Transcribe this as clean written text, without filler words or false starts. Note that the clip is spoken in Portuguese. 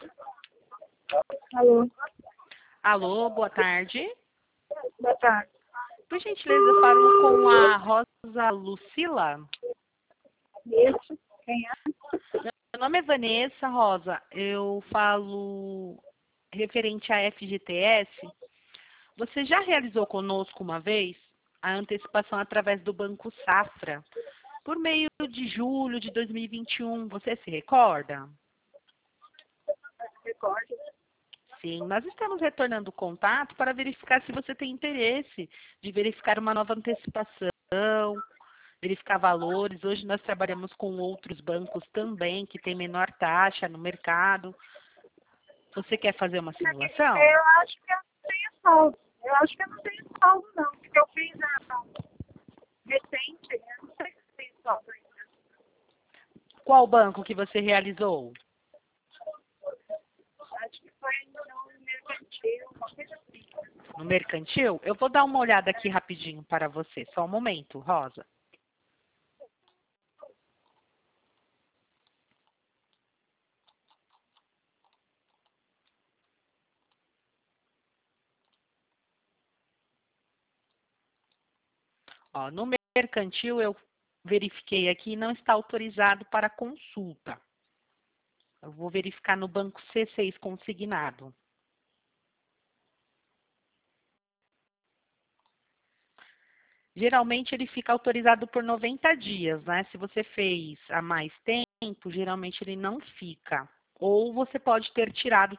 Alô, Alô, boa tarde. boa tarde. Por gentileza, eu falo com a Rosa Lucila. Isso, quem é? Meu nome é Vanessa Rosa. Eu falo referente à FGTS. Você já realizou conosco uma vez a antecipação através do Banco Safra, por meio de julho de 2021. Você se recorda? Recorde. Sim, nós estamos retornando o contato para verificar se você tem interesse de verificar uma nova antecipação, verificar valores. Hoje nós trabalhamos com outros bancos também, que têm menor taxa no mercado. Você quer fazer uma simulação? Eu acho que eu não tenho saldo. Eu acho que eu não tenho saldo, não. Porque eu fiz recente, eu não sei se tem saldo ainda. Qual banco que você realizou? Acho que foi no mercantil, uma coisa assim. No Mercantil? Eu vou dar uma olhada aqui rapidinho para você. Só um momento, Rosa. Ó, no Mercantil eu verifiquei aqui e não está autorizado para consulta. Eu vou verificar no banco C6 consignado. Geralmente ele fica autorizado por 90 dias, né? Se você fez há mais tempo, geralmente ele não fica. Ou você pode ter tirado